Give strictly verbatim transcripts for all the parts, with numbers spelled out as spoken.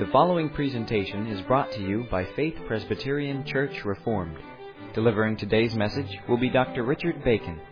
following presentation is brought to you by Faith Presbyterian Church Reformed. Delivering today's message will be Doctor Richard Bacon.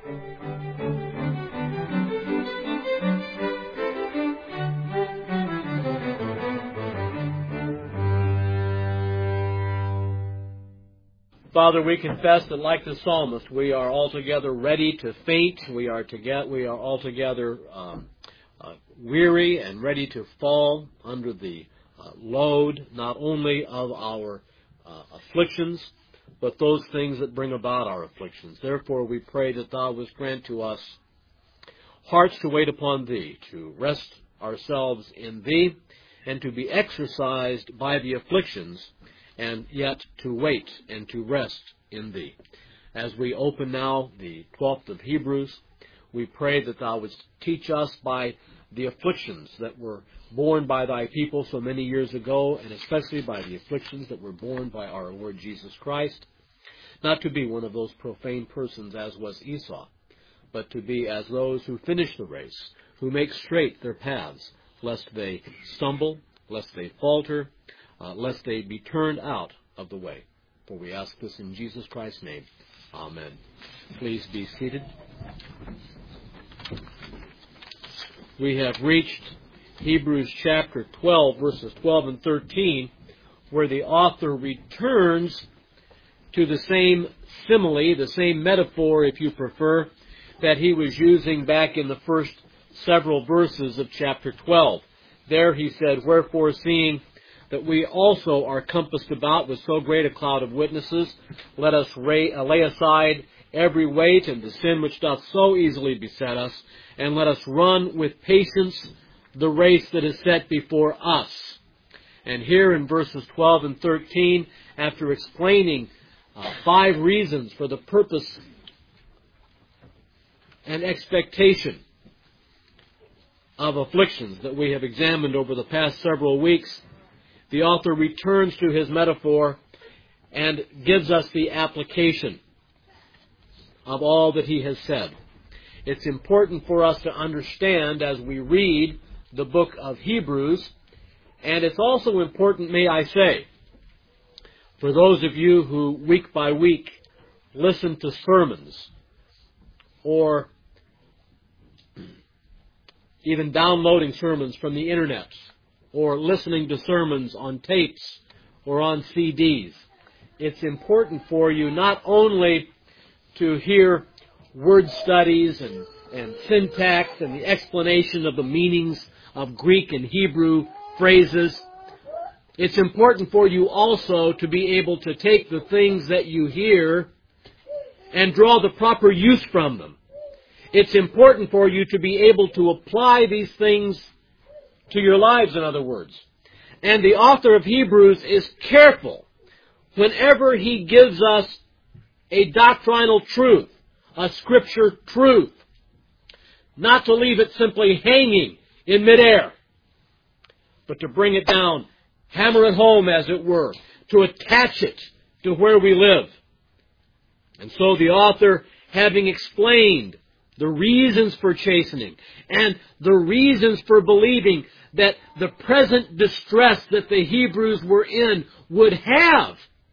Father, we confess that like the psalmist, we are altogether ready to faint. We are together. We are altogether um, uh, weary and ready to fall under the uh, load, not only of our uh, afflictions, but those things that bring about our afflictions. Therefore, we pray that Thou wouldst grant to us hearts to wait upon Thee, to rest ourselves in Thee, and to be exercised by the afflictions, and yet to wait and to rest in Thee. As we open now the twelfth of Hebrews, we pray that Thou wouldst teach us by the afflictions that were borne by Thy people so many years ago, and especially by the afflictions that were borne by our Lord Jesus Christ, not to be one of those profane persons as was Esau, but to be as those who finish the race, who make straight their paths, lest they stumble, lest they falter, Uh, lest they be turned out of the way. For we ask this in Jesus Christ's name. Amen. Please be seated. We have reached Hebrews chapter twelve, verses twelve and thirteen, where the author returns to the same simile, the same metaphor, if you prefer, that he was using back in the first several verses of chapter twelve. There he said, "Wherefore, seeing that we also are compassed about with so great a cloud of witnesses, let us lay aside every weight and the sin which doth so easily beset us, and let us run with patience the race that is set before us." And here in verses twelve and thirteen, after explaining uh, five reasons for the purpose and expectation of afflictions that we have examined over the past several weeks, the author returns to his metaphor and gives us the application of all that he has said. It's important for us to understand as we read the book of Hebrews, and it's also important, may I say, for those of you who week by week listen to sermons or even downloading sermons from the internet, or listening to sermons on tapes or on C Ds. It's important for you not only to hear word studies and, and syntax and the explanation of the meanings of Greek and Hebrew phrases. It's important for you also to be able to take the things that you hear and draw the proper use from them. It's important for you to be able to apply these things to your lives, in other words. And the author of Hebrews is careful whenever he gives us a doctrinal truth, a scripture truth, not to leave it simply hanging in midair, but to bring it down, hammer it home, as it were, to attach it to where we live. And so the author, having explained the reasons for chastening and the reasons for believing that the present distress that the Hebrews were in would have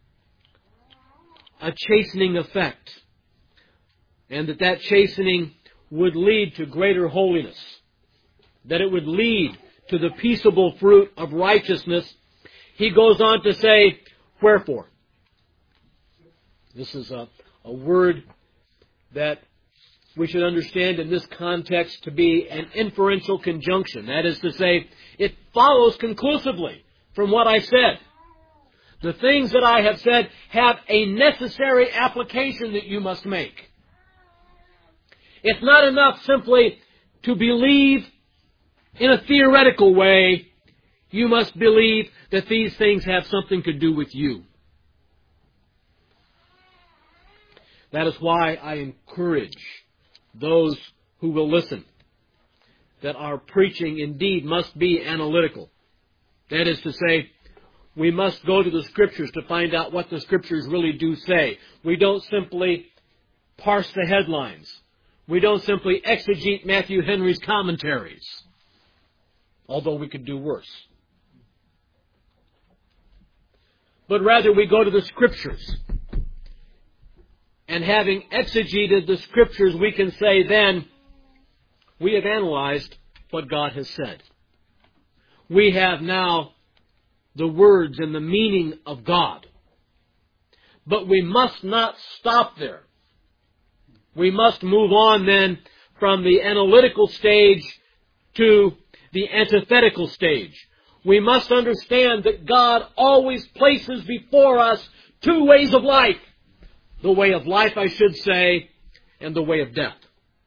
a chastening effect, and that that chastening would lead to greater holiness, that it would lead to the peaceable fruit of righteousness, he goes on to say, "Wherefore." This is a, a word that we should understand in this context to be an inferential conjunction. That is to say, it follows conclusively from what I said. The things that I have said have a necessary application that you must make. It's not enough simply to believe in a theoretical way. You must believe that these things have something to do with you. That is why I encourage those who will listen that our preaching indeed must be analytical. That is to say, we must go to the Scriptures to find out what the Scriptures really do say. We don't simply parse the headlines. We don't simply exegete Matthew Henry's commentaries, although we could do worse. but rather we go to the Scriptures. And having exegeted the Scriptures, we can say then, we have analyzed what God has said. We have now the words and the meaning of God. But we must not stop there. We must move on then from the analytical stage to the antithetical stage. We must understand that God always places before us two ways of life. The way of life, I should say, and the way of death.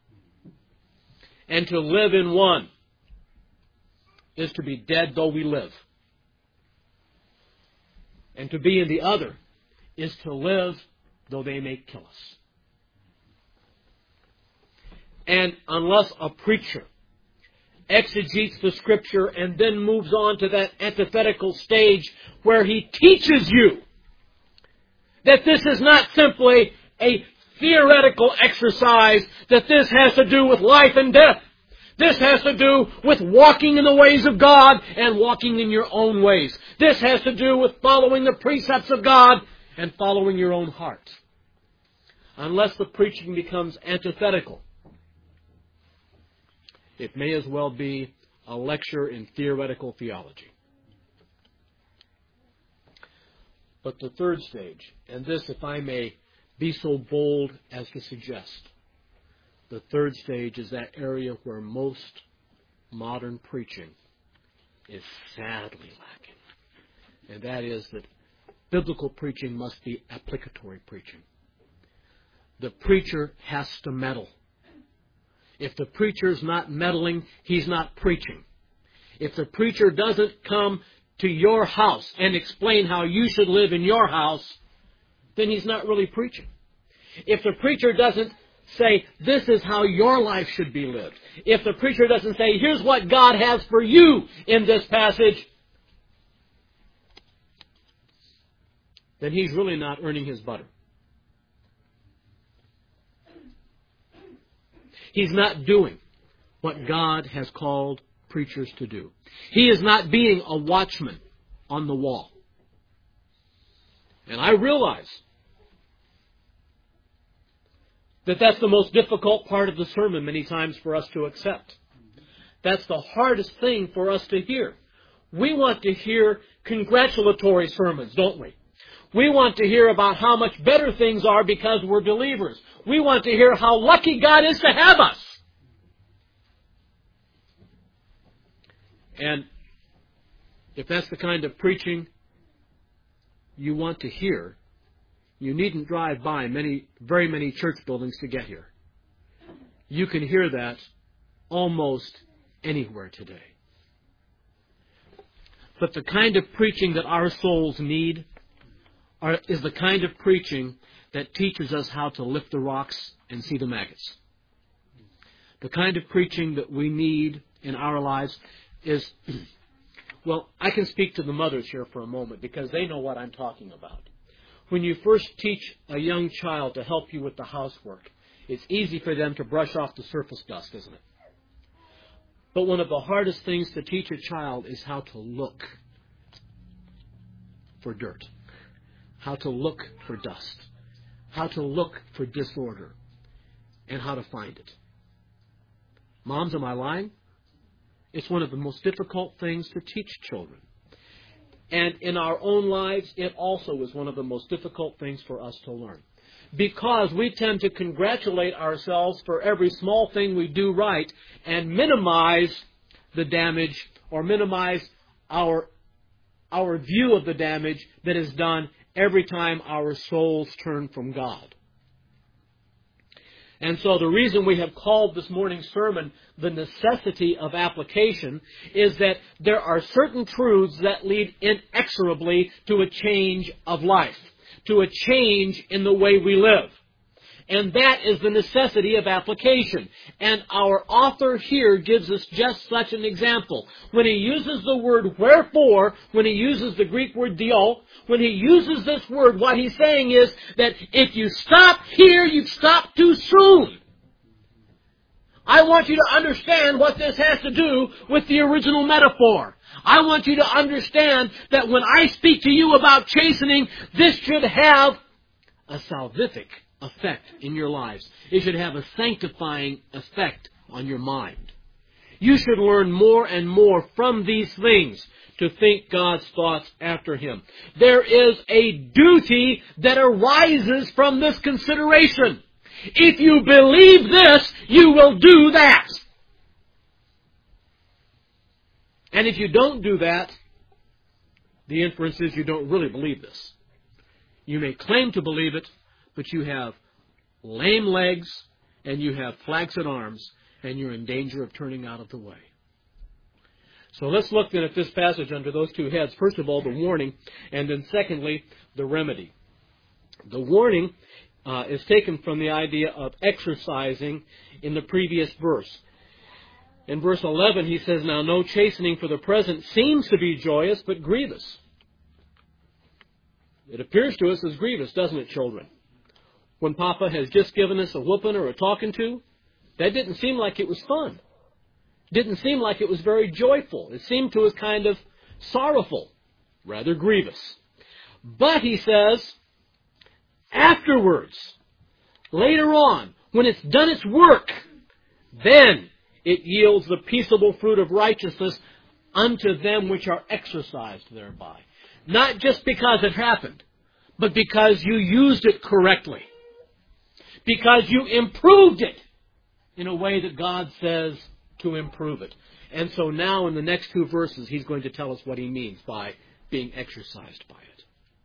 And to live in one is to be dead though we live. And to be in the other is to live though they may kill us. And unless a preacher exegetes the Scripture and then moves on to that antithetical stage where he teaches you that this is not simply a theoretical exercise, that this has to do with life and death. This has to do with walking in the ways of God and walking in your own ways. This has to do with following the precepts of God and following your own heart. Unless the preaching becomes antithetical, it may as well be a lecture in theoretical theology. But the third stage, and this, if I may be so bold as to suggest, the third stage is that area where most modern preaching is sadly lacking. And that is that biblical preaching must be applicatory preaching. The preacher has to meddle. If the preacher's not meddling, he's not preaching. If the preacher doesn't come to your house and explain how you should live in your house, then he's not really preaching. If the preacher doesn't say, this is how your life should be lived, if the preacher doesn't say, here's what God has for you in this passage, then he's really not earning his butter. He's not doing what God has called preachers to do. He is not being a watchman on the wall. And I realize that that's the most difficult part of the sermon many times for us to accept. That's the hardest thing for us to hear. We want to hear congratulatory sermons, don't we? We want to hear about how much better things are because we're believers. We want to hear how lucky God is to have us. And if that's the kind of preaching you want to hear, you needn't drive by many, very many church buildings to get here. You can hear that almost anywhere today. But the kind of preaching that our souls need are, is the kind of preaching that teaches us how to lift the rocks and see the maggots. The kind of preaching that we need in our lives is, well, I can speak to the mothers here for a moment because they know what I'm talking about. When you first teach a young child to help you with the housework, it's easy for them to brush off the surface dust, isn't it? But one of the hardest things to teach a child is how to look for dirt, how to look for dust, how to look for disorder, and how to find it. Moms, am I lying? It's one of the most difficult things to teach children. And in our own lives, it also is one of the most difficult things for us to learn. Because we tend to congratulate ourselves for every small thing we do right and minimize the damage or minimize our, our view of the damage that is done every time our souls turn from God. And so the reason we have called this morning's sermon the necessity of application is that there are certain truths that lead inexorably to a change of life, to a change in the way we live. And that is the necessity of application. And our author here gives us just such an example. When he uses the word wherefore, when he uses the Greek word dio, when he uses this word, what he's saying is that if you stop here, you've stopped too soon. I want you to understand what this has to do with the original metaphor. I want you to understand that when I speak to you about chastening, this should have a salvific effect in your lives. It should have a sanctifying effect on your mind. You should learn more and more from these things to think God's thoughts after Him. There is a duty that arises from this consideration. If you believe this, you will do that. And if you don't do that, the inference is you don't really believe this. You may claim to believe it, but you have lame legs and you have flaccid arms, and you're in danger of turning out of the way. So let's look then at this passage under those two heads. First of all, the warning, and then secondly, the remedy. The warning uh, is taken from the idea of exercising in the previous verse. In verse eleven, he says, "Now no chastening for the present seems to be joyous, but grievous." It appears to us as grievous, doesn't it, children? When Papa has just given us a whooping or a talking to, that didn't seem like it was fun. Didn't seem like it was very joyful. It seemed to us kind of sorrowful, rather grievous. But, he says, afterwards, later on, when it's done its work, then it yields the peaceable fruit of righteousness unto them which are exercised thereby. Not just because it happened, but because you used it correctly. Because you improved it in a way that God says to improve it. And so now in the next two verses, he's going to tell us what he means by being exercised by it.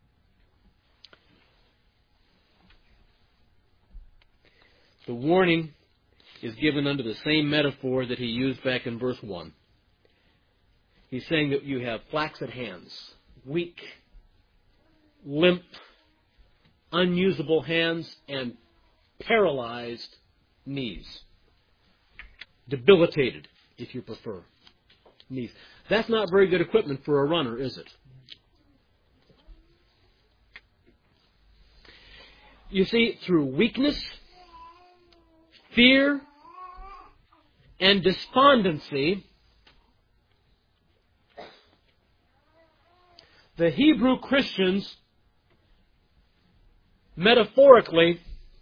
The warning is given under the same metaphor that he used back in verse one. He's saying that you have flaccid hands, weak, limp, unusable hands, and paralyzed knees. Debilitated, if you prefer, knees. That's not very good equipment for a runner, is it? You see, through weakness, fear, and despondency, the Hebrew Christians, metaphorically,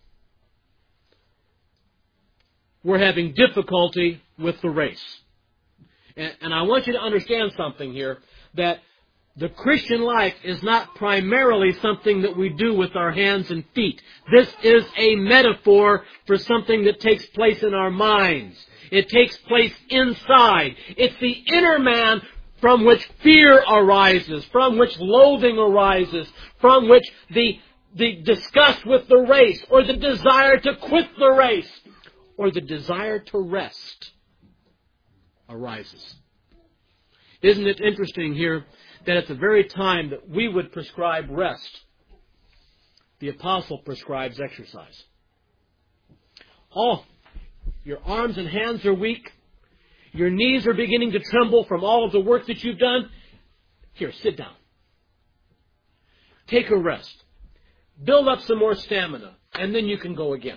were having difficulty with the race. And, and I want you to understand something here, that the Christian life is not primarily something that we do with our hands and feet. This is a metaphor for something that takes place in our minds. It takes place inside. It's the inner man from which fear arises, from which loathing arises, from which the, the disgust with the race, or the desire to quit the race, or the desire to rest arises. Isn't it interesting here that at the very time that we would prescribe rest, the apostle prescribes exercise? Oh, your arms and hands are weak. Your knees are beginning to tremble from all of the work that you've done. Here, sit down. Take a rest. Build up some more stamina, and then you can go again.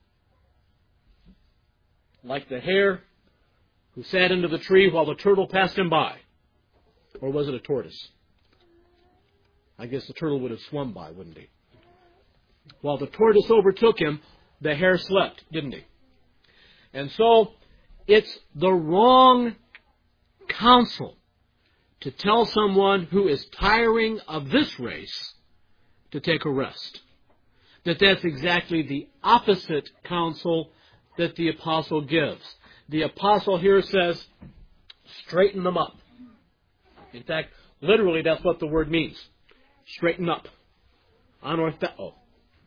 Like the hare who sat under the tree while the turtle passed him by. Or was it a tortoise? I guess the turtle would have swum by, wouldn't he? While the tortoise overtook him, the hare slept, didn't he? And so, it's the wrong counsel to tell someone who is tiring of this race to take a rest. That that's exactly the opposite counsel that the apostle gives. The apostle here says, straighten them up. In fact, literally that's what the word means. Straighten up. Anortheo.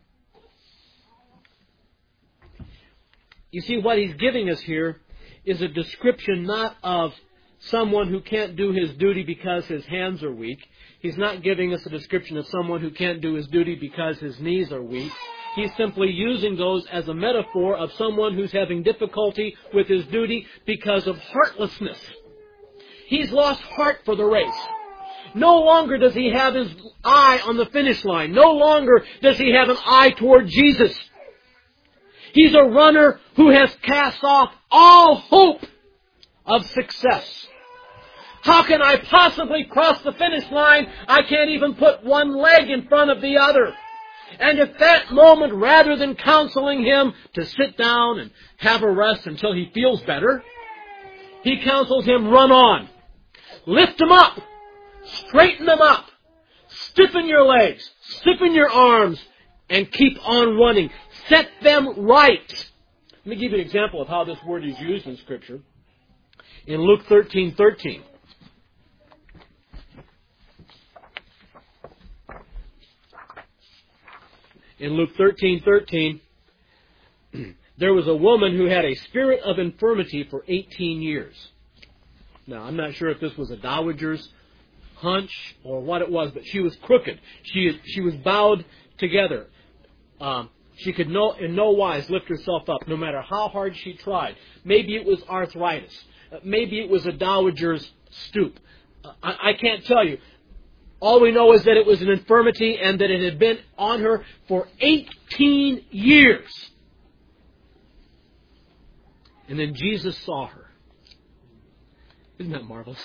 You see, what he's giving us here is a description not of someone who can't do his duty because his hands are weak. He's not giving us a description of someone who can't do his duty because his knees are weak. He's simply using those as a metaphor of someone who's having difficulty with his duty because of heartlessness. He's lost heart for the race. No longer does he have his eye on the finish line. No longer does he have an eye toward Jesus. He's a runner who has cast off all hope of success. How can I possibly cross the finish line? I can't even put one leg in front of the other. And at that moment, rather than counseling him to sit down and have a rest until he feels better, he counsels him, run on. Lift them up. Straighten them up. Stiffen your legs. Stiffen your arms. And keep on running. Set them right. Let me give you an example of how this word is used in Scripture. In Luke thirteen thirteen. In Luke thirteen thirteen, there was a woman who had a spirit of infirmity for eighteen years. Now, I'm not sure if this was a dowager's hunch or what it was, but she was crooked. She she was bowed together. Um, she could no, in no wise lift herself up, no matter how hard she tried. Maybe it was arthritis. Uh, maybe it was a dowager's stoop. Uh, I, I can't tell you. All we know is that it was an infirmity and that it had been on her for eighteen years. And then Jesus saw her. Isn't that marvelous?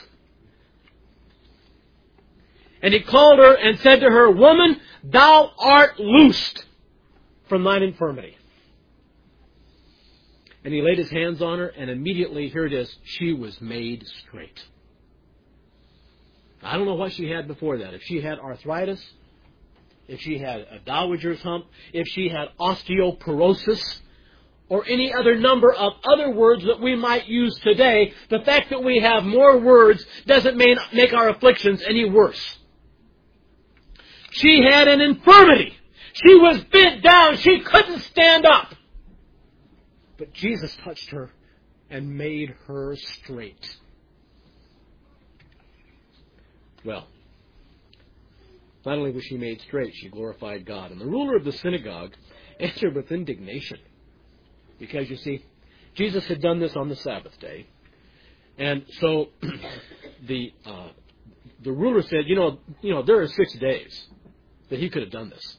And he called her and said to her, Woman, thou art loosed from thine infirmity. And he laid his hands on her, and immediately, here it is, she was made straight. I don't know what she had before that. If she had arthritis, if she had a dowager's hump, if she had osteoporosis, or any other number of other words that we might use today, the fact that we have more words doesn't make our afflictions any worse. She had an infirmity. She was bent down. She couldn't stand up. But Jesus touched her and made her straight. Well, not only was she made straight, she glorified God. And the ruler of the synagogue answered with indignation. Because, you see, Jesus had done this on the Sabbath day. And so the uh, the ruler said, you know, you know, there are six days that he could have done this.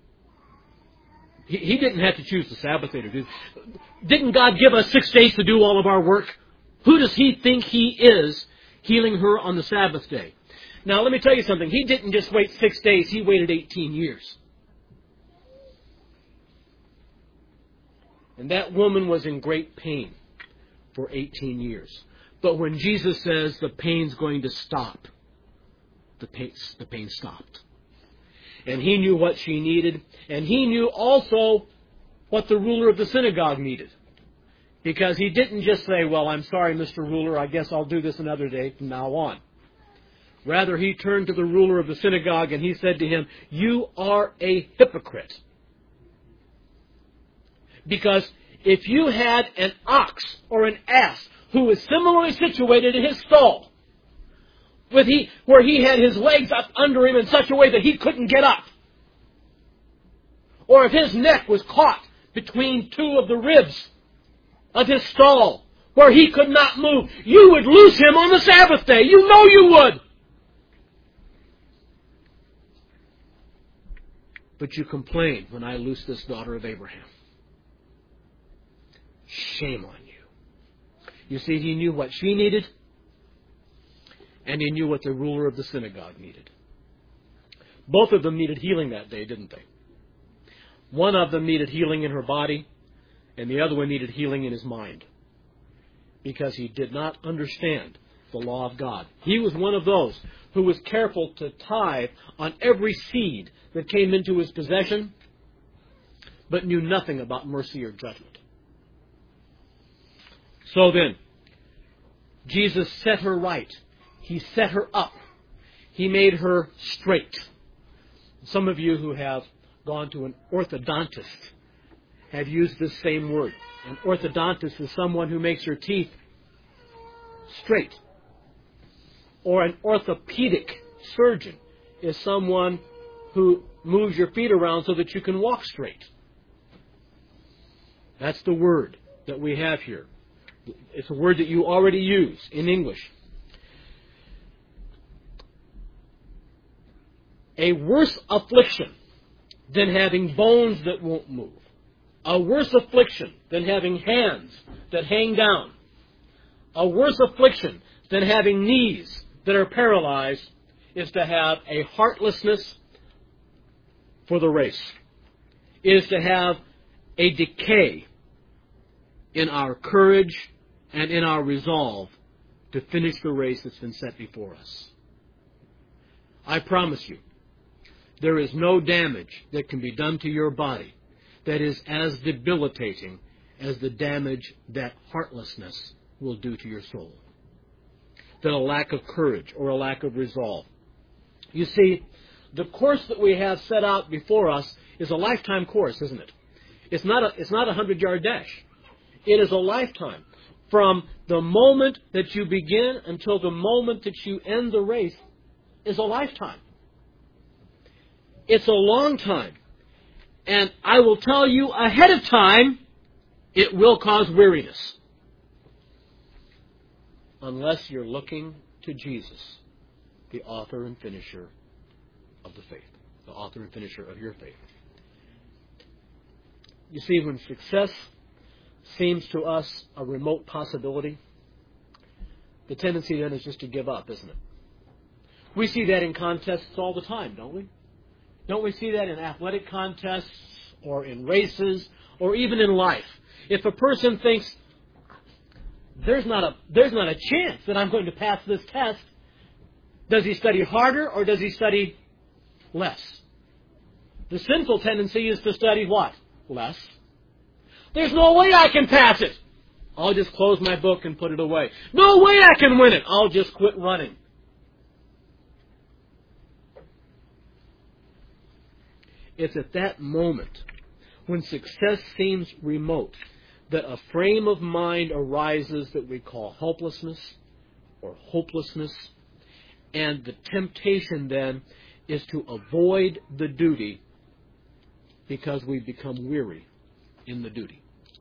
He, he didn't have to choose the Sabbath day to do this. Didn't God give us six days to do all of our work? Who does he think he is healing her on the Sabbath day? Now, let me tell you something. He didn't just wait six days. He waited eighteen years. And that woman was in great pain for eighteen years. But when Jesus says the pain's going to stop, the pain, the pain stopped. And he knew what she needed. And he knew also what the ruler of the synagogue needed. Because he didn't just say, well, I'm sorry, Mister Ruler, I guess I'll do this another day from now on. Rather, he turned to the ruler of the synagogue and he said to him, you are a hypocrite. Because if you had an ox or an ass who was similarly situated in his stall, with he, where he had his legs up under him in such a way that he couldn't get up, or if his neck was caught between two of the ribs of his stall, where he could not move, you would loose him on the Sabbath day. You know you would. But you complain when I loose this daughter of Abraham. Shame on you. You see, he knew what she needed, and he knew what the ruler of the synagogue needed. Both of them needed healing that day, didn't they? One of them needed healing in her body, and the other one needed healing in his mind, because he did not understand the law of God. He was one of those who was careful to tithe on every seed that came into his possession, but knew nothing about mercy or judgment. So then, Jesus set her right. He set her up. He made her straight. Some of you who have gone to an orthodontist have used this same word. An orthodontist is someone who makes your teeth straight. Or an orthopedic surgeon is someone who moves your feet around so that you can walk straight. That's the word that we have here. It's a word that you already use in English. A worse affliction than having bones that won't move, A worse affliction than having hands that hang down. A worse affliction than having knees that are paralyzed is to have a heartlessness for the race. Is to have a decay in our courage and in our resolve to finish the race that's been set before us. I promise you, there is no damage that can be done to your body that is as debilitating as the damage that heartlessness will do to your soul. That a lack of courage or a lack of resolve. You see, the course that we have set out before us is a lifetime course, isn't it? It's not a, it's not a hundred-yard dash. It is a lifetime. From the moment that you begin until the moment that you end the race is a lifetime. It's a long time. And I will tell you ahead of time, it will cause weariness. Unless you're looking to Jesus, the author and finisher of the faith. The author and finisher of your faith. You see, when success seems to us a remote possibility, the tendency then is just to give up, isn't it? We see that in contests all the time, don't we? Don't we see that in athletic contests or in races or even in life? If a person thinks, there's not a, there's not a chance that I'm going to pass this test, does he study harder or does he study less? The sinful tendency is to study what? Less. There's no way I can pass it. I'll just close my book and put it away. No way I can win it. I'll just quit running. It's at that moment, when success seems remote, that a frame of mind arises that we call helplessness or hopelessness. And the temptation then is to avoid the duty because we become weary in the duty.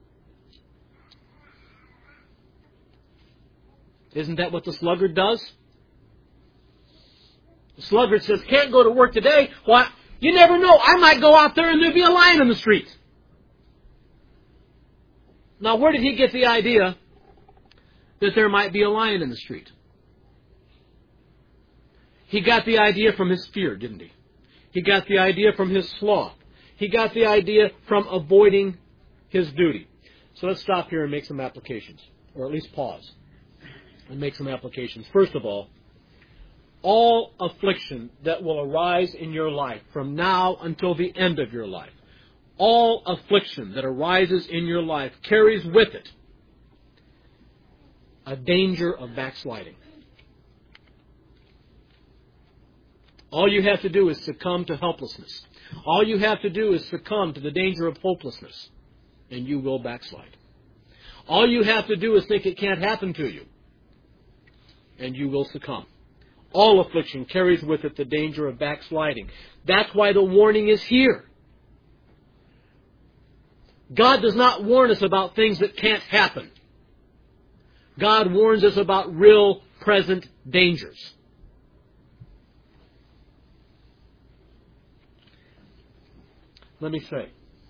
Isn't that what the sluggard does? The sluggard says, can't go to work today. Why? You never know. I might go out there and there'll be a lion in the street. Now, where did he get the idea that there might be a lion in the street? He got the idea from his fear, didn't he? He got the idea from his sloth. He got the idea from avoiding his duty. So let's stop here and make some applications, or at least pause and make some applications. First of all, all affliction that will arise in your life from now until the end of your life, all affliction that arises in your life carries with it a danger of backsliding. All you have to do is succumb to helplessness. All you have to do is succumb to the danger of hopelessness, and you will backslide. All you have to do is think it can't happen to you, and you will succumb. All affliction carries with it the danger of backsliding. That's why the warning is here. God does not warn us about things that can't happen. God warns us about real, present dangers. Let me say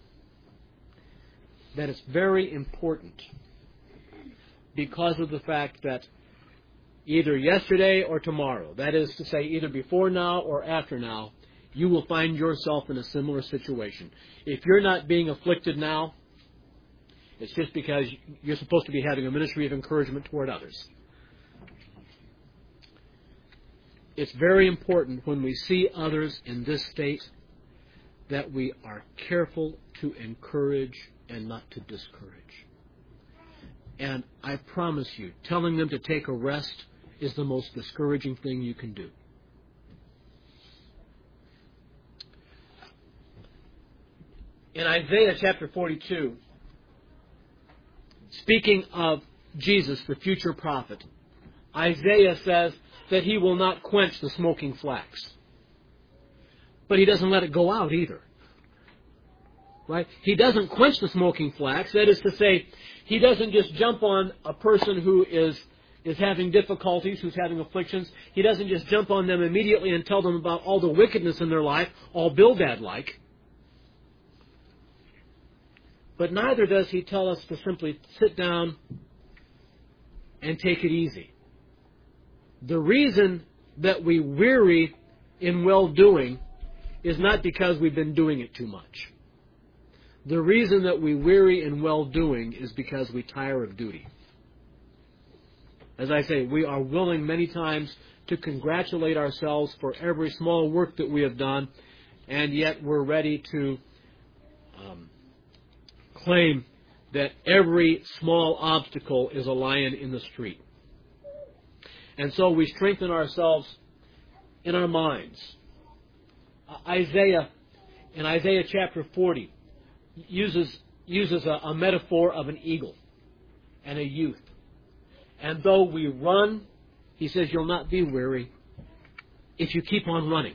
that it's very important because of the fact that either yesterday or tomorrow, that is to say either before now or after now, you will find yourself in a similar situation. If you're not being afflicted now, it's just because you're supposed to be having a ministry of encouragement toward others. It's very important when we see others in this state that we are careful to encourage and not to discourage. And I promise you, telling them to take a rest is the most discouraging thing you can do. In Isaiah chapter forty-two, speaking of Jesus, the future prophet, Isaiah says that he will not quench the smoking flax. But he doesn't let it go out either. Right? He doesn't quench the smoking flax. That is to say, he doesn't just jump on a person who is, is having difficulties, who's having afflictions. He doesn't just jump on them immediately and tell them about all the wickedness in their life, all Bildad-like. But neither does he tell us to simply sit down and take it easy. The reason that we weary in well-doing is not because we've been doing it too much. The reason that we weary in well-doing is because we tire of duty. As I say, we are willing many times to congratulate ourselves for every small work that we have done, and yet we're ready to um, claim that every small obstacle is a lion in the street. And so we strengthen ourselves in our minds. Isaiah, in Isaiah chapter forty, uses, uses a, a metaphor of an eagle and a youth. And though we run, he says, you'll not be weary if you keep on running.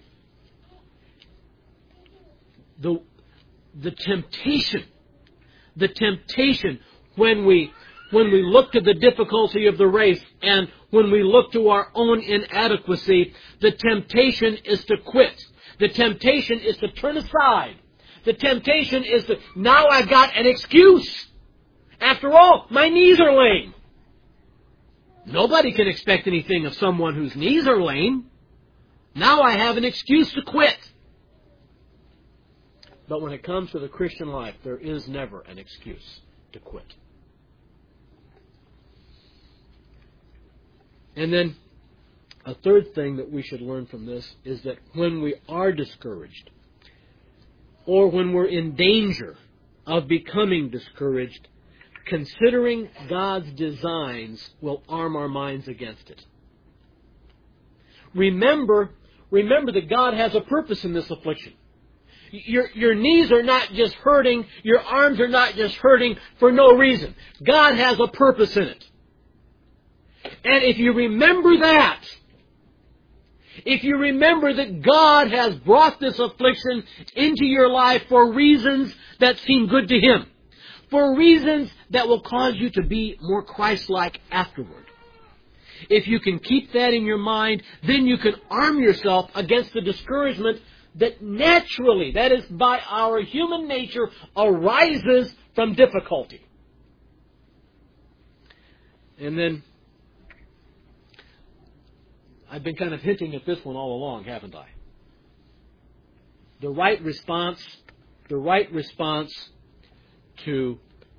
The, the temptation, the temptation when we, when we look to the difficulty of the race and when we look to our own inadequacy, the temptation is to quit. The temptation is to turn aside. The temptation is to, now I've got an excuse. After all, my knees are lame. Nobody can expect anything of someone whose knees are lame. Now I have an excuse to quit. But when it comes to the Christian life, there is never an excuse to quit. And then a third thing that we should learn from this is that when we are discouraged, or when we're in danger of becoming discouraged, considering God's designs will arm our minds against it. Remember, remember that God has a purpose in this affliction. Your, your knees are not just hurting, your arms are not just hurting for no reason. God has a purpose in it. And if you remember that, if you remember that God has brought this affliction into your life for reasons that seem good to Him, for reasons that will cause you to be more Christ-like afterward. If you can keep that in your mind, then you can arm yourself against the discouragement that naturally, that is by our human nature, arises from difficulty. And then, I've been kind of hinting at this one all along, haven't I? The right response, the right response to,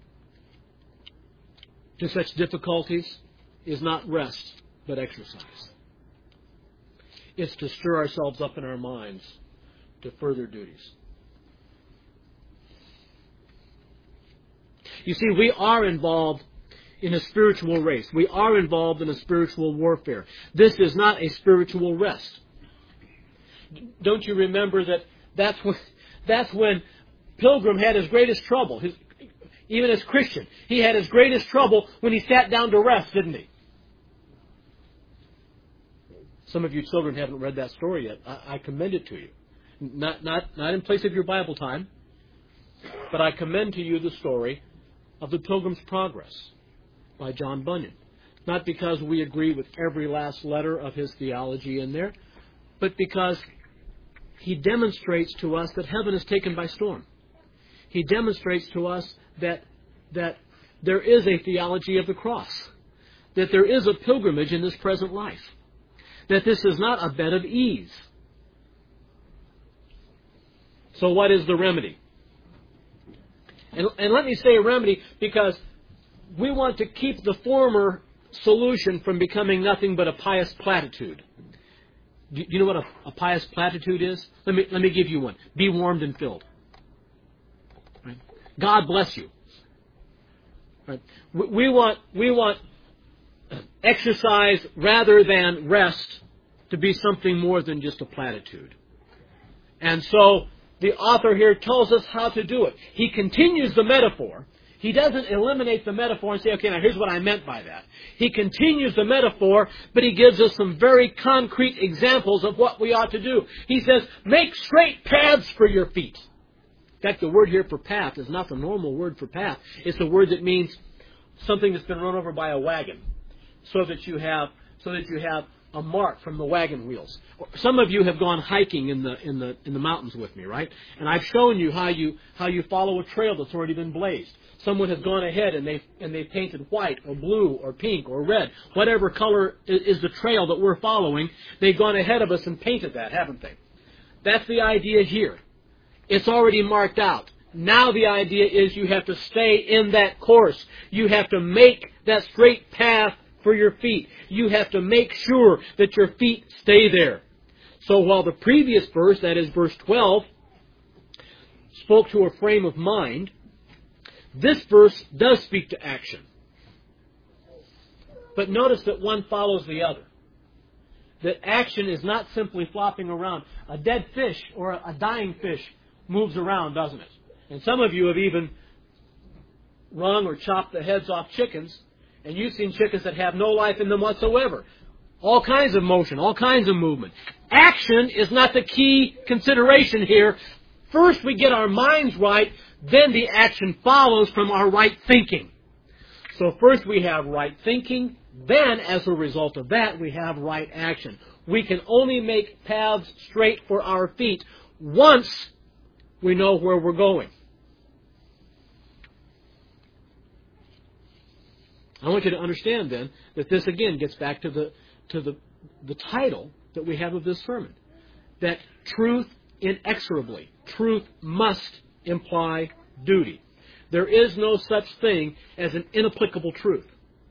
to such difficulties is not rest, but exercise. It's to stir ourselves up in our minds to further duties. You see, we are involved in a spiritual race. We are involved in a spiritual warfare. This is not a spiritual rest. Don't you remember that that's when, that's when Pilgrim had his greatest trouble, his, even as Christian. He had his greatest trouble when he sat down to rest, didn't he? Some of you children haven't read that story yet. I, I commend it to you. Not, not, not in place of your Bible time, but I commend to you the story of the Pilgrim's Progress by John Bunyan. Not because we agree with every last letter of his theology in there, but because he demonstrates to us that heaven is taken by storm. He demonstrates to us that, that there is a theology of the cross, that there is a pilgrimage in this present life, that this is not a bed of ease. So what is the remedy? And, and let me say a remedy because we want to keep the former solution from becoming nothing but a pious platitude. Do you know what a, a pious platitude is? Let me, let me give you one. Be warmed and filled. Right? God bless you. Right? We, we want, we want exercise rather than rest to be something more than just a platitude. And so the author here tells us how to do it. He continues the metaphor. He doesn't eliminate the metaphor and say, okay, now here's what I meant by that. He continues the metaphor, but he gives us some very concrete examples of what we ought to do. He says, make straight paths for your feet. In fact, the word here for path is not the normal word for path. It's a word that means something that's been run over by a wagon, so that you have, so that you have a mark from the wagon wheels. Some of you have gone hiking in the in the in the mountains with me, right? And I've shown you how you how you follow a trail that's already been blazed. Someone has gone ahead and they and they painted white or blue or pink or red, whatever color is the trail that we're following. They've gone ahead of us and painted that, haven't they? That's the idea here. It's already marked out. Now the idea is you have to stay in that course. You have to make that straight path for your feet. You have to make sure that your feet stay there. So while the previous verse, that is verse twelve, spoke to a frame of mind, this verse does speak to action. But notice that one follows the other. That action is not simply flopping around. A dead fish or a dying fish moves around, doesn't it? And some of you have even wrung or chopped the heads off chickens, and you've seen chickens that have no life in them whatsoever. All kinds of motion, all kinds of movement. Action is not the key consideration here. First we get our minds right, then the action follows from our right thinking. So first we have right thinking, then as a result of that we have right action. We can only make paths straight for our feet once we know where we're going. I want you to understand then that this again gets back to the to the, the title that we have of this sermon. That truth inexorably, truth must imply duty. There is no such thing as an inapplicable truth.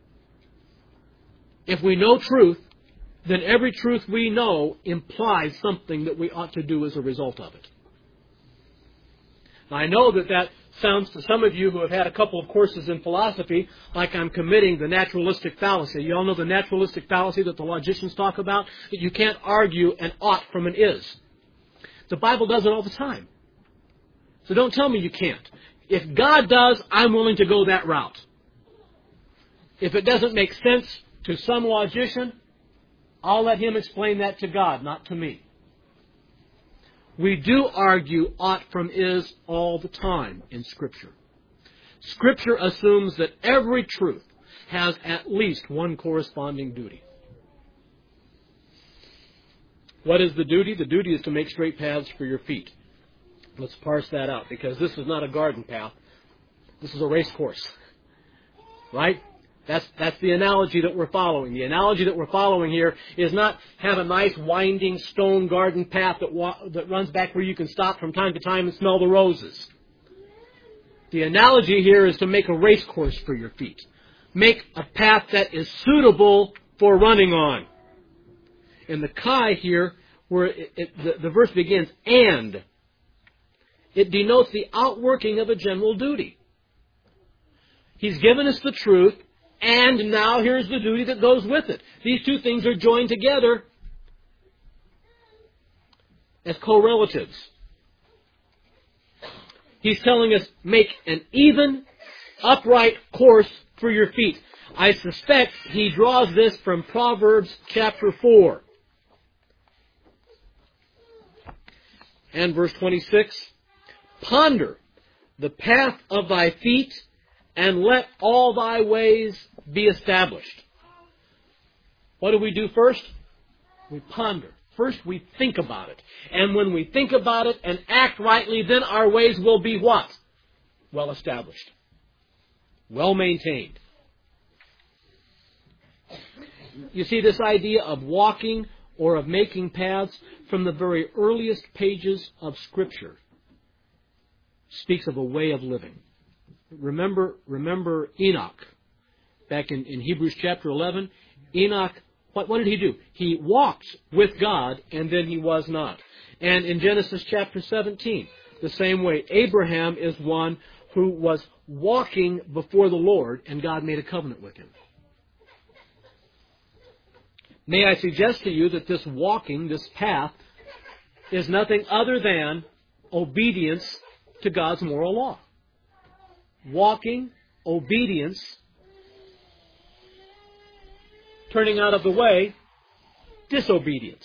If we know truth, then every truth we know implies something that we ought to do as a result of it. Now, I know that that sounds to some of you who have had a couple of courses in philosophy like I'm committing the naturalistic fallacy. You all know the naturalistic fallacy that the logicians talk about? That you can't argue an ought from an is. The Bible does it all the time. So don't tell me you can't. If God does, I'm willing to go that route. If it doesn't make sense to some logician, I'll let him explain that to God, not to me. We do argue ought from is all the time in Scripture. Scripture assumes that every truth has at least one corresponding duty. What is the duty? The duty is to make straight paths for your feet. Let's parse that out, because this is not a garden path. This is a race course. Right? That's, that's the analogy that we're following. The analogy that we're following here is not have a nice winding stone garden path that, wa- that runs back where you can stop from time to time and smell the roses. The analogy here is to make a race course for your feet. Make a path that is suitable for running on. In the Kai here, where it, it, the, the verse begins, and, it denotes the outworking of a general duty. He's given us the truth, and now here's the duty that goes with it. These two things are joined together as co-relatives. He's telling us, make an even, upright course for your feet. I suspect he draws this from Proverbs chapter four. And verse twenty-six, ponder the path of thy feet, and let all thy ways be established. What do we do first? We ponder. First we think about it. And when we think about it and act rightly, then our ways will be what? Well established. Well maintained. You see, this idea of walking or of making paths from the very earliest pages of Scripture speaks of a way of living. Remember, remember Enoch. Back in, in Hebrews chapter eleven, Enoch, what, what did he do? He walked with God, and then he was not. And in Genesis chapter seventeen, the same way, Abraham is one who was walking before the Lord, and God made a covenant with him. May I suggest to you that this walking, this path, is nothing other than obedience to God's moral law. Walking, obedience, turning out of the way, disobedience.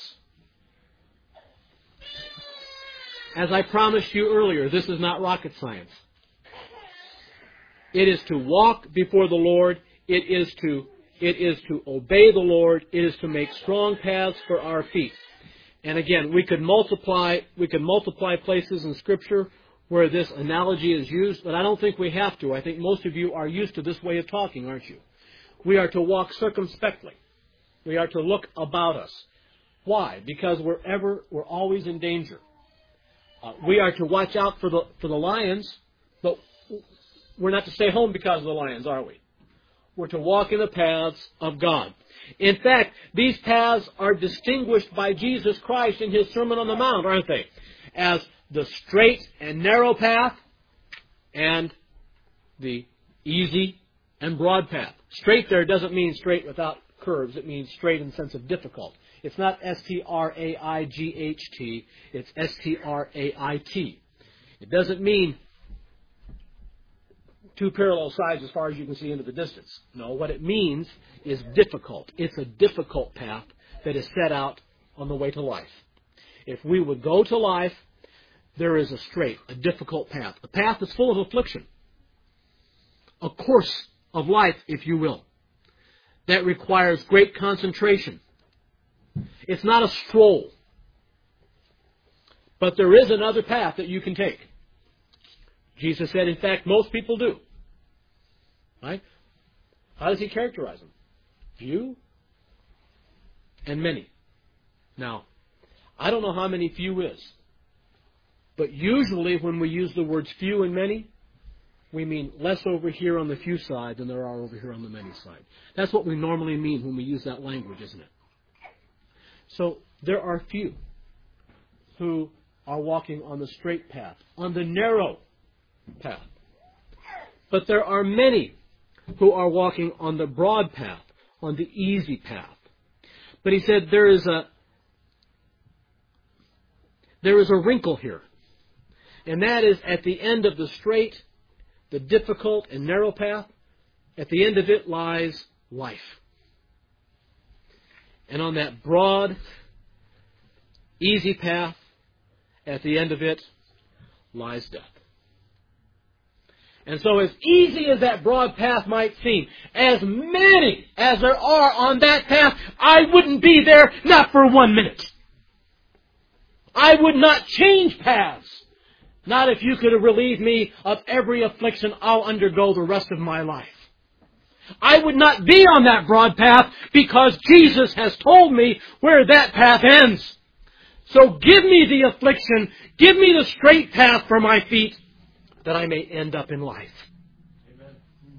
As I promised you earlier, this is not rocket science. It is to walk before the Lord. It is to It is to obey the Lord. It is to make strong paths for our feet. And again, we could multiply, we could multiply places in Scripture where this analogy is used, but I don't think we have to. I think most of you are used to this way of talking, aren't you? We are to walk circumspectly. We are to look about us. Why? Because we're ever, we're always in danger. Uh, we are to watch out for the for the lions, but we're not to stay home because of the lions, are we? We're to walk in the paths of God. In fact, these paths are distinguished by Jesus Christ in His Sermon on the Mount, aren't they? As the straight and narrow path and the easy and broad path. Straight there doesn't mean straight without curves. It means straight in the sense of difficult. It's not S T R A I G H T. It's S T R A I T. It doesn't mean two parallel sides as far as you can see into the distance. No, what it means is difficult. It's a difficult path that is set out on the way to life. If we would go to life, there is a straight, a difficult path. A path that's full of affliction. A course of life, if you will, that requires great concentration. It's not a stroll. But there is another path that you can take. Jesus said, in fact, most people do. Right? How does He characterize them? Few and many. Now, I don't know how many few is. But usually when we use the words few and many, we mean less over here on the few side than there are over here on the many side. That's what we normally mean when we use that language, isn't it? So there are few who are walking on the straight path, on the narrow path. But there are many who are walking on the broad path, on the easy path. But He said there is a there is a wrinkle here. And that is at the end of the straight, the difficult and narrow path, at the end of it lies life. And on that broad, easy path, at the end of it lies death. And so as easy as that broad path might seem, as many as there are on that path, I wouldn't be there not for one minute. I would not change paths. Not if you could relieve me of every affliction I'll undergo the rest of my life. I would not be on that broad path because Jesus has told me where that path ends. So give me the affliction, give me the straight path for my feet, that I may end up in life. Amen.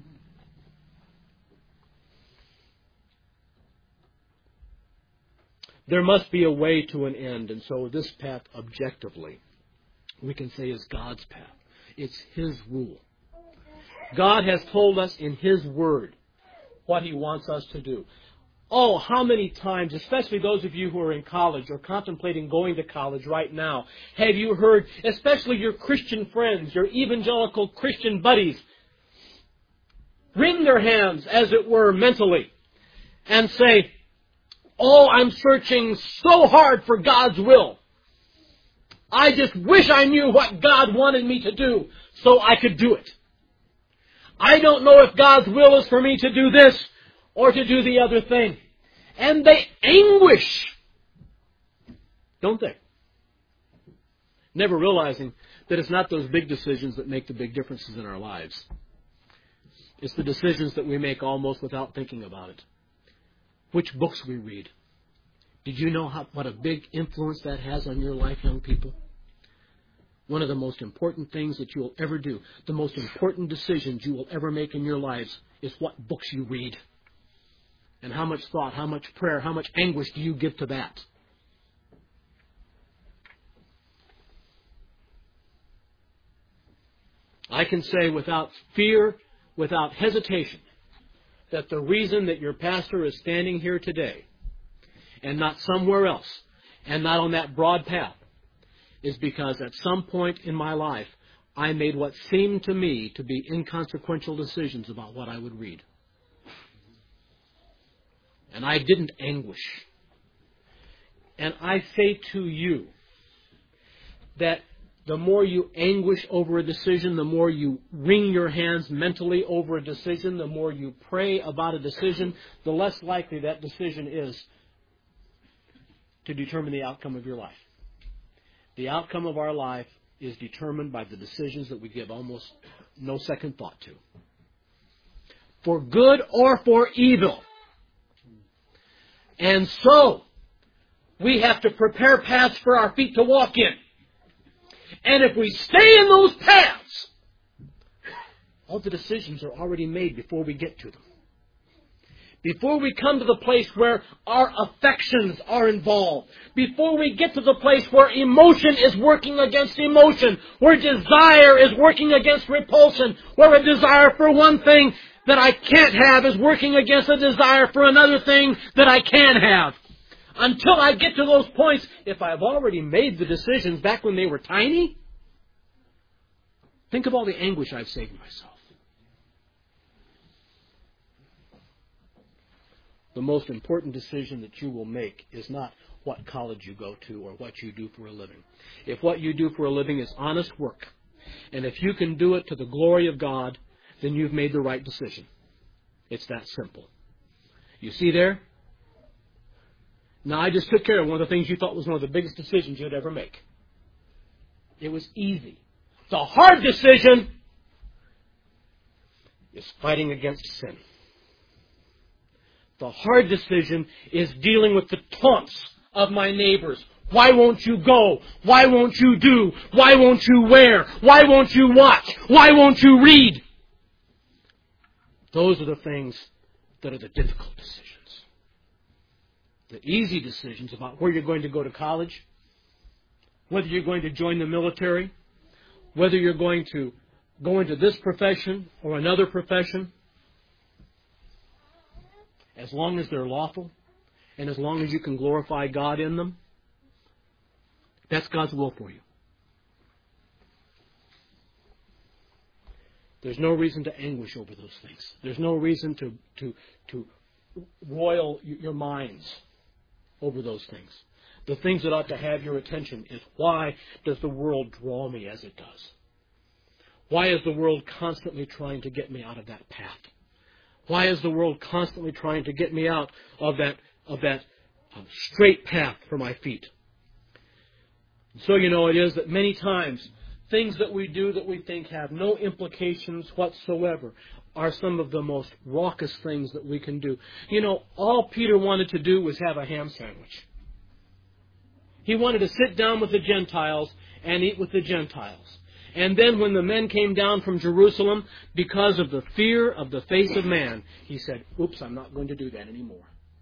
There must be a way to an end, and so this path objectively, we can say is God's path. It's His rule. God has told us in His Word what He wants us to do. Oh, how many times, especially those of you who are in college or contemplating going to college right now, have you heard, especially your Christian friends, your evangelical Christian buddies, wring their hands, as it were, mentally, and say, oh, I'm searching so hard for God's will. I just wish I knew what God wanted me to do so I could do it. I don't know if God's will is for me to do this or to do the other thing. And they anguish, don't they? Never realizing that it's not those big decisions that make the big differences in our lives. It's the decisions that we make almost without thinking about it. Which books we read. Did you know how, what a big influence that has on your life, young people? One of the most important things that you will ever do, the most important decisions you will ever make in your lives, is what books you read. And how much thought, how much prayer, how much anguish do you give to that? I can say without fear, without hesitation, that the reason that your pastor is standing here today and not somewhere else and not on that broad path is because at some point in my life I made what seemed to me to be inconsequential decisions about what I would read. And I didn't anguish. And I say to you that the more you anguish over a decision, the more you wring your hands mentally over a decision, the more you pray about a decision, the less likely that decision is to determine the outcome of your life. The outcome of our life is determined by the decisions that we give almost no second thought to. For good or for evil. And so, we have to prepare paths for our feet to walk in. And if we stay in those paths, all the decisions are already made before we get to them. Before we come to the place where our affections are involved. Before we get to the place where emotion is working against emotion. Where desire is working against repulsion. Where a desire for one thing that I can't have is working against a desire for another thing that I can have. Until I get to those points, if I've already made the decisions back when they were tiny, think of all the anguish I've saved myself. The most important decision that you will make is not what college you go to or what you do for a living. If what you do for a living is honest work, and if you can do it to the glory of God, then you've made the right decision. It's that simple. You see there? Now, I just took care of one of the things you thought was one of the biggest decisions you'd ever make. It was easy. The hard decision is fighting against sin. The hard decision is dealing with the taunts of my neighbors. Why won't you go? Why won't you do? Why won't you wear? Why won't you watch? Why won't you read? Those are the things that are the difficult decisions. The easy decisions about where you're going to go to college, whether you're going to join the military, whether you're going to go into this profession or another profession, as long as they're lawful and as long as you can glorify God in them, that's God's will for you. There's no reason to anguish over those things. There's no reason to, to, to roil your minds over those things. The things that ought to have your attention is, why does the world draw me as it does? Why is the world constantly trying to get me out of that path? Why is the world constantly trying to get me out of that, of that uh, straight path for my feet? So you know it is that many times things that we do that we think have no implications whatsoever are some of the most raucous things that we can do. You know, all Peter wanted to do was have a ham sandwich. He wanted to sit down with the Gentiles and eat with the Gentiles. And then when the men came down from Jerusalem, because of the fear of the face of man, he said, oops, I'm not going to do that anymore.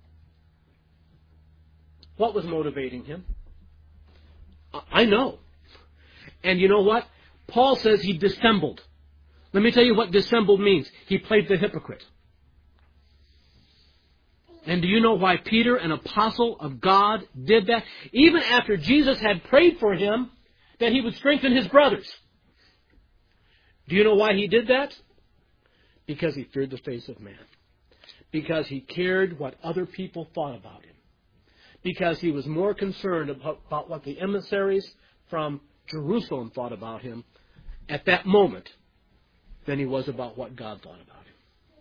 What was motivating him? I know. And you know what? Paul says he dissembled. Let me tell you what dissembled means. He played the hypocrite. And do you know why Peter, an apostle of God, did that? Even after Jesus had prayed for him that he would strengthen his brothers. Do you know why he did that? Because he feared the face of man. Because he cared what other people thought about him. Because he was more concerned about, about what the emissaries from Jerusalem thought about him at that moment than he was about what God thought about him.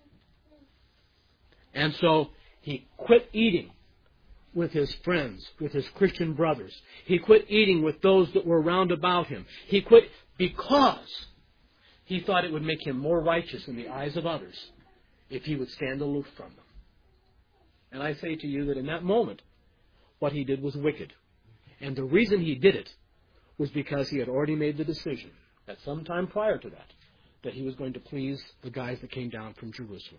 And so he quit eating with his friends, with his Christian brothers. He quit eating with those that were round about him. He quit because he thought it would make him more righteous in the eyes of others if he would stand aloof from them. And I say to you that in that moment, what he did was wicked. And the reason he did it was because he had already made the decision at some time prior to that, that he was going to please the guys that came down from Jerusalem.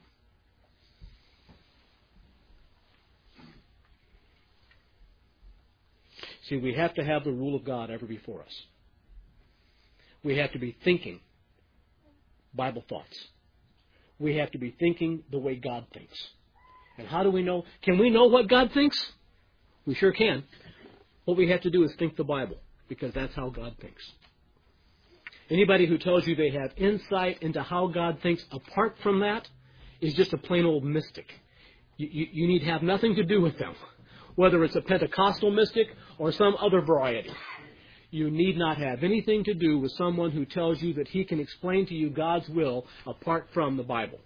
See, we have to have the rule of God ever before us. We have to be thinking Bible thoughts. We have to be thinking the way God thinks. And how do we know? Can we know what God thinks? We sure can. What we have to do is think the Bible, because that's how God thinks. Anybody who tells you they have insight into how God thinks apart from that is just a plain old mystic. You, you, you need have nothing to do with them, whether it's a Pentecostal mystic or some other variety. You need not have anything to do with someone who tells you that he can explain to you God's will apart from the Bible.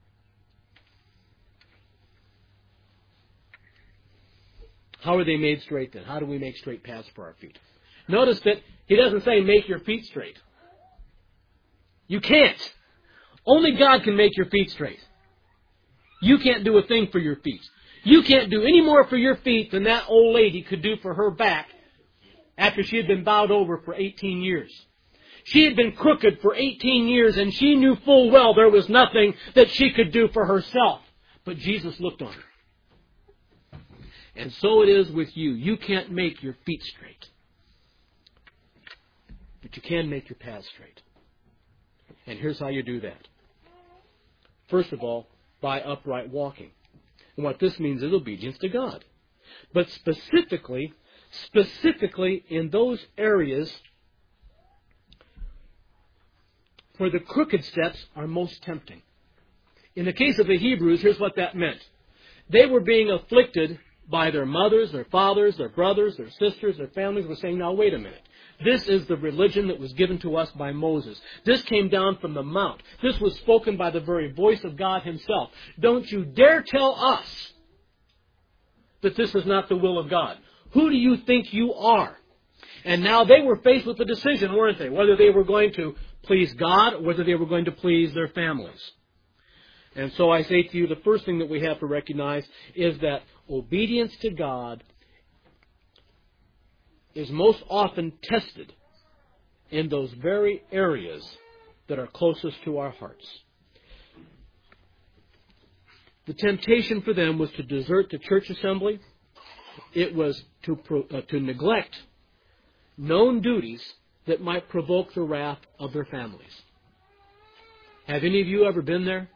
How are they made straight then? How do we make straight paths for our feet? Notice that he doesn't say make your feet straight. You can't. Only God can make your feet straight. You can't do a thing for your feet. You can't do any more for your feet than that old lady could do for her back after she had been bowed over for eighteen years. She had been crooked for eighteen years, and she knew full well there was nothing that she could do for herself. But Jesus looked on her. And so it is with you. You can't make your feet straight. But you can make your path straight. And here's how you do that. First of all, by upright walking. And what this means is obedience to God. But specifically, specifically in those areas where the crooked steps are most tempting. In the case of the Hebrews, here's what that meant. They were being afflicted by their mothers, their fathers, their brothers, their sisters, their families were saying, now wait a minute. This is the religion that was given to us by Moses. This came down from the mount. This was spoken by the very voice of God himself. Don't you dare tell us that this is not the will of God. Who do you think you are? And now they were faced with a decision, weren't they? Whether they were going to please God or whether they were going to please their families. And so I say to you, the first thing that we have to recognize is that obedience to God is most often tested in those very areas that are closest to our hearts. The temptation for them was to desert the church assembly. It was to, pro, uh, to neglect known duties that might provoke the wrath of their families. Have any of you ever been there?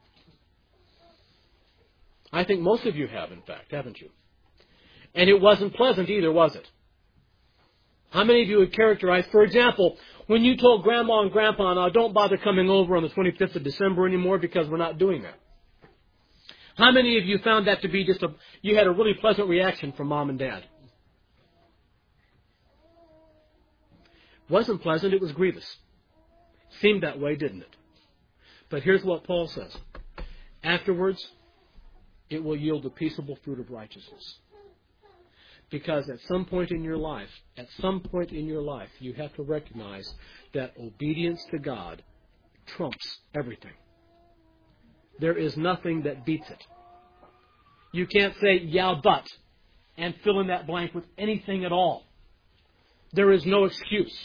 I think most of you have, in fact, haven't you? And it wasn't pleasant either, was it? How many of you would characterize, for example, when you told Grandma and Grandpa, now don't bother coming over on the twenty-fifth of December anymore because we're not doing that? How many of you found that to be just a, you had a really pleasant reaction from Mom and Dad? Wasn't pleasant, it was grievous. Seemed that way, didn't it? But here's what Paul says. Afterwards, it will yield the peaceable fruit of righteousness. Because at some point in your life, at some point in your life, you have to recognize that obedience to God trumps everything. There is nothing that beats it. You can't say, yeah, but, and fill in that blank with anything at all. There is no excuse.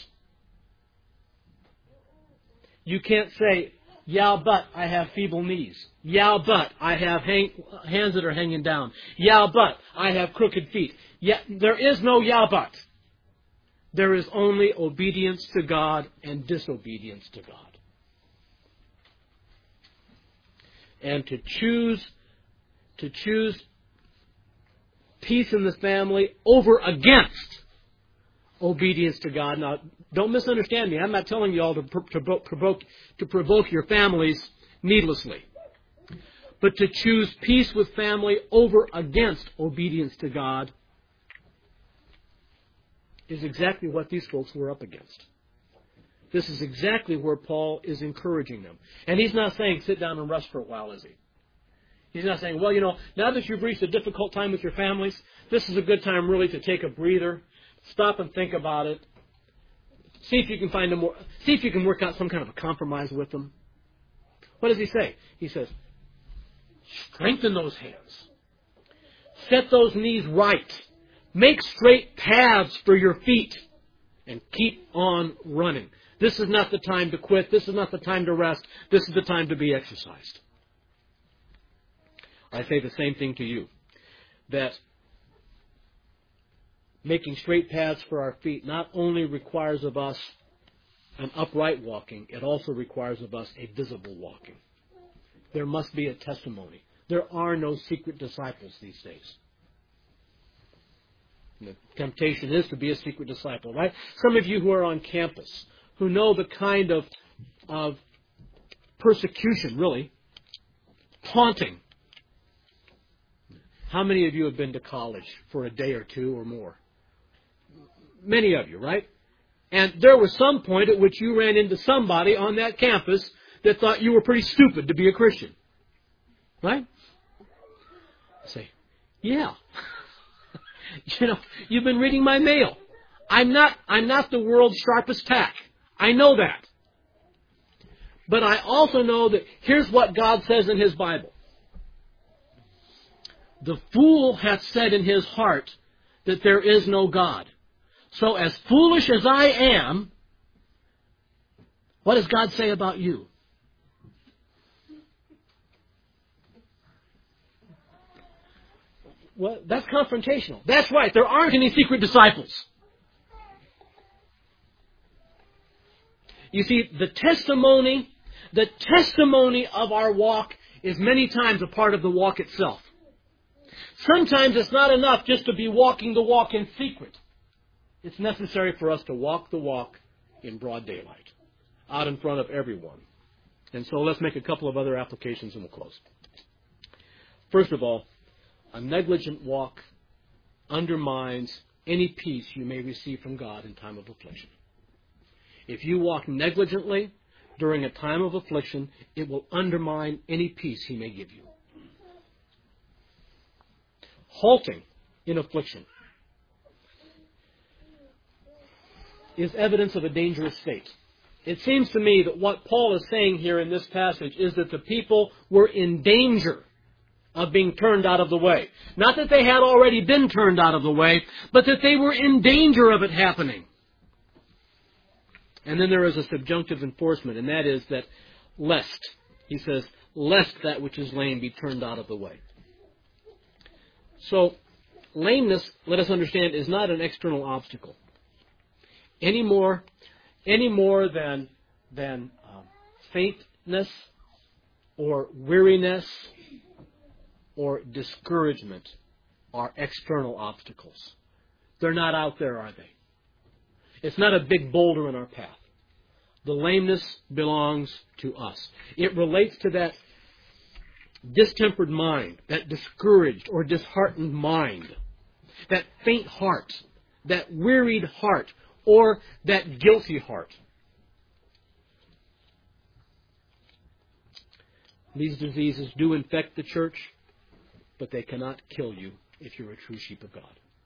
You can't say, yeah, but I have feeble knees. Yeah, but I have hang, hands that are hanging down. Yeah, but I have crooked feet. Yeah, there is no yeah, but. There is only obedience to God and disobedience to God. And to choose, to choose peace in the family over against obedience to God. Now, don't misunderstand me. I'm not telling you all to provoke, provoke, to provoke your families needlessly. But to choose peace with family over against obedience to God is exactly what these folks were up against. This is exactly where Paul is encouraging them. And he's not saying sit down and rest for a while, is he? He's not saying, well, you know, now that you've reached a difficult time with your families, this is a good time really to take a breather, stop and think about it, see if you can find a more, see if you can work out some kind of a compromise with them. What does he say? He says, strengthen those hands. Set those knees right. Make straight paths for your feet. And keep on running. This is not the time to quit. This is not the time to rest. This is the time to be exercised. I say the same thing to you. That making straight paths for our feet not only requires of us an upright walking, it also requires of us a visible walking. There must be a testimony. There are no secret disciples these days. The temptation is to be a secret disciple, right? Some of you who are on campus, who know the kind of, of persecution, really, taunting. How many of you have been to college for a day or two or more? Many of you, right? And there was some point at which you ran into somebody on that campus that thought you were pretty stupid to be a Christian. Right? I say, yeah. You know, you've been reading my mail. I'm not, I'm not the world's sharpest tack. I know that. But I also know that here's what God says in His Bible. The fool hath said in his heart that there is no God. So as foolish as I am, what does God say about you? Well, that's confrontational. That's right. There aren't any secret disciples. You see, the testimony, the testimony of our walk is many times a part of the walk itself. Sometimes it's not enough just to be walking the walk in secret. It's necessary for us to walk the walk in broad daylight, out in front of everyone. And so let's make a couple of other applications and we'll close. First of all, a negligent walk undermines any peace you may receive from God in time of affliction. If you walk negligently during a time of affliction, it will undermine any peace He may give you. Halting in affliction is evidence of a dangerous state. It seems to me that what Paul is saying here in this passage is that the people were in danger of being turned out of the way. Not that they had already been turned out of the way, but that they were in danger of it happening. And then there is a subjunctive enforcement, and that is that lest, he says, lest that which is lame be turned out of the way. So, lameness, let us understand, is not an external obstacle. Any more, any more than, than um, faintness or weariness or discouragement are external obstacles. They're not out there, are they? It's not a big boulder in our path. The lameness belongs to us. It relates to that distempered mind, that discouraged or disheartened mind, that faint heart, that wearied heart, or that guilty heart. These diseases do infect the church, but they cannot kill you if you're a true sheep of God.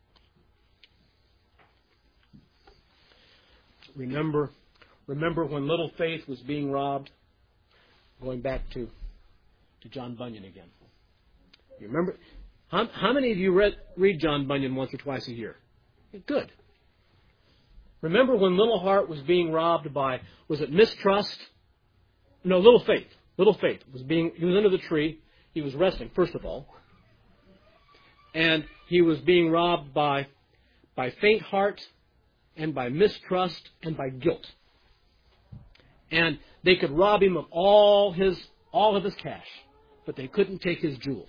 Remember, remember when little Faith was being robbed? Going back to, to John Bunyan again. You remember? How, how many of you read, read John Bunyan once or twice a year? Good. Remember when little heart was being robbed by, was it mistrust? No, little Faith. Little Faith was being, he was under the tree. He was resting, first of all. And he was being robbed by, by faint heart, and by mistrust, and by guilt. And they could rob him of all his all of his cash, but they couldn't take his jewels.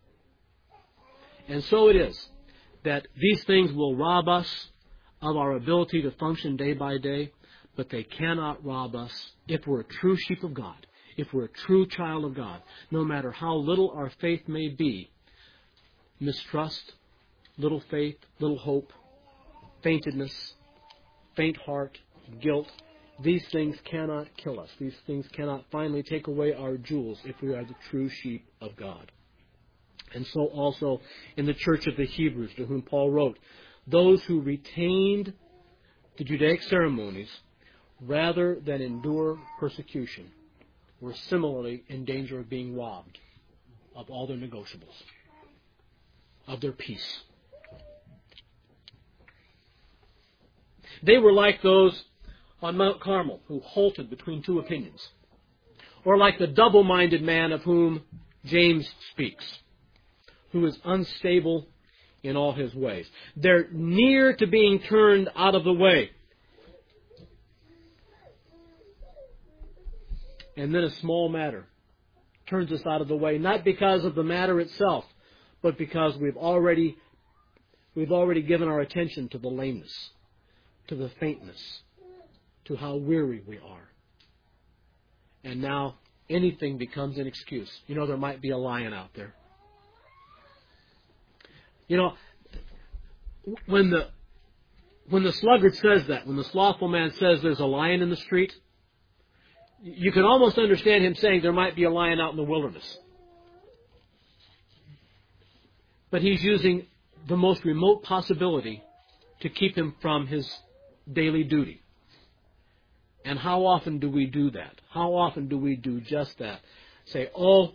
And so it is that these things will rob us of our ability to function day by day, but they cannot rob us if we're a true sheep of God, if we're a true child of God. No matter how little our faith may be, mistrust, little faith, little hope, faintedness, faint heart, guilt, these things cannot kill us. These things cannot finally take away our jewels if we are the true sheep of God. And so also in the church of the Hebrews, to whom Paul wrote, those who retained the Judaic ceremonies rather than endure persecution were similarly in danger of being robbed of all their negotiables, of their peace. They were like those on Mount Carmel who halted between two opinions, or like the double-minded man of whom James speaks, who is unstable in all his ways. They're near to being turned out of the way. And then a small matter turns us out of the way, not because of the matter itself, but because we've already, we've already given our attention to the lameness, to the faintness, to how weary we are. And now anything becomes an excuse. You know, there might be a lion out there. You know, when the when the sluggard says that, when the slothful man says there's a lion in the street, you can almost understand him saying there might be a lion out in the wilderness. But he's using the most remote possibility to keep him from his daily duty. And how often do we do that? How often do we do just that? Say, oh,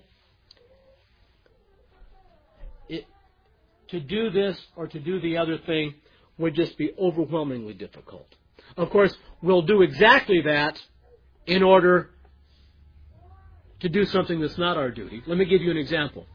it, to do this or to do the other thing would just be overwhelmingly difficult. Of course, we'll do exactly that in order to do something that's not our duty. Let me give you an example.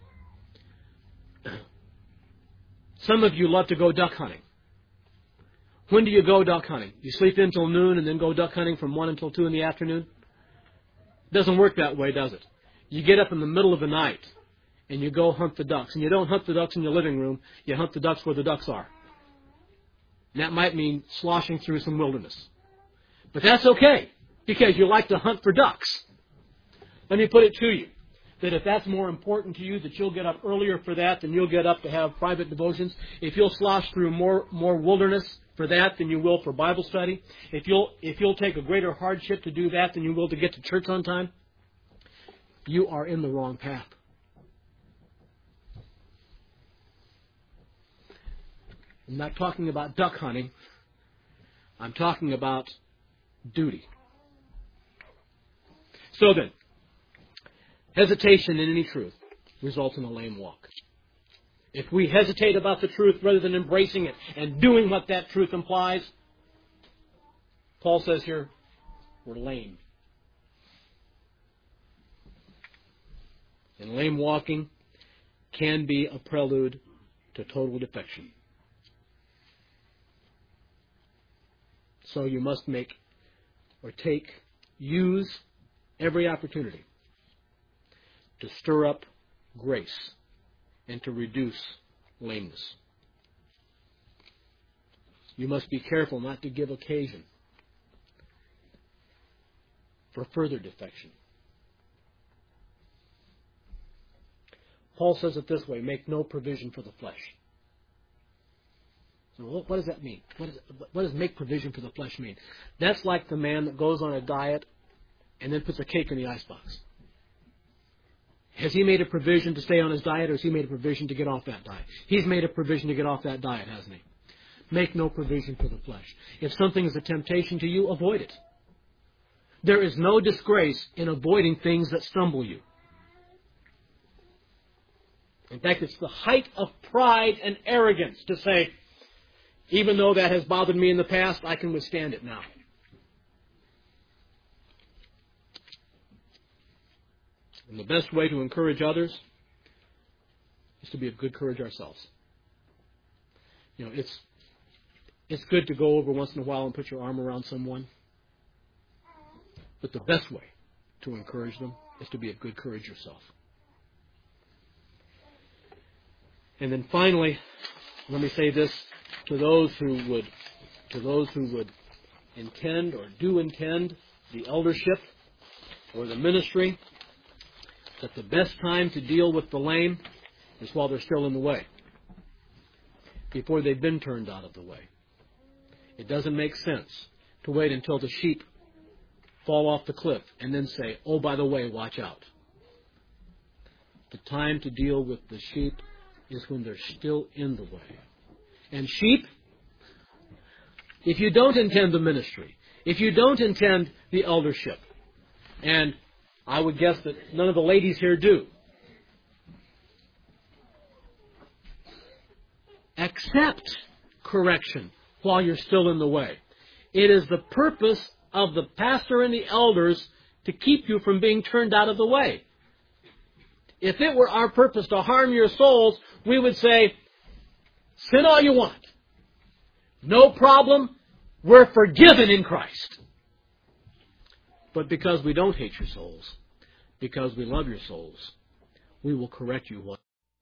Some of you love to go duck hunting. When do you go duck hunting? You sleep in till noon and then go duck hunting from one until two in the afternoon? It doesn't work that way, does it? You get up in the middle of the night and you go hunt the ducks. And you don't hunt the ducks in your living room. You hunt the ducks where the ducks are. And that might mean sloshing through some wilderness. But that's okay, because you like to hunt for ducks. Let me put it to you, that if that's more important to you, that you'll get up earlier for that than you'll get up to have private devotions. If you'll slosh through more more wilderness for that than you will for Bible study, if you'll if you'll take a greater hardship to do that than you will to get to church on time, you are in the wrong path. I'm not talking about duck hunting. I'm talking about duty. So then, hesitation in any truth results in a lame walk. If we hesitate about the truth rather than embracing it and doing what that truth implies, Paul says here, we're lame. And lame walking can be a prelude to total defection. So you must make or take, use every opportunity to stir up grace and to reduce lameness. You must be careful not to give occasion for further defection. Paul says it this way, make no provision for the flesh. So what does that mean? What, is, what does make provision for the flesh mean? That's like the man that goes on a diet and then puts a cake in the icebox. Has he made a provision to stay on his diet, or has he made a provision to get off that diet? He's made a provision to get off that diet, hasn't he? Make no provision for the flesh. If something is a temptation to you, avoid it. There is no disgrace in avoiding things that stumble you. In fact, it's the height of pride and arrogance to say, even though that has bothered me in the past, I can withstand it now. And the best way to encourage others is to be of good courage ourselves. You know, it's it's good to go over once in a while and put your arm around someone. But the best way to encourage them is to be of good courage yourself. And then finally, let me say this to those who would to those who would intend or do intend the eldership or the ministry, that the best time to deal with the lame is while they're still in the way, before they've been turned out of the way. It doesn't make sense to wait until the sheep fall off the cliff and then say, oh, by the way, watch out. The time to deal with the sheep is when they're still in the way. And sheep, if you don't intend the ministry, if you don't intend the eldership, and I would guess that none of the ladies here do, accept correction while you're still in the way. It is the purpose of the pastor and the elders to keep you from being turned out of the way. If it were our purpose to harm your souls, we would say, sin all you want. No problem. We're forgiven in Christ. But because we don't hate your souls, because we love your souls, we will correct you.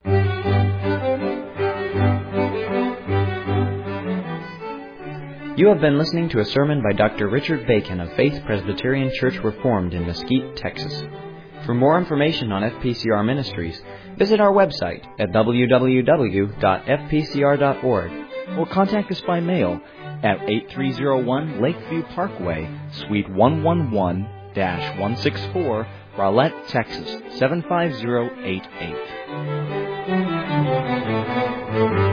You have been listening to a sermon by Doctor Richard Bacon of Faith Presbyterian Church Reformed in Mesquite, Texas. For more information on F P C R Ministries, visit our website at w w w dot f p c r dot org or contact us by mail at eighty-three oh one Lakeview Parkway, Suite one eleven dash one sixty-four, Rowlett, Texas seven five zero eight eight.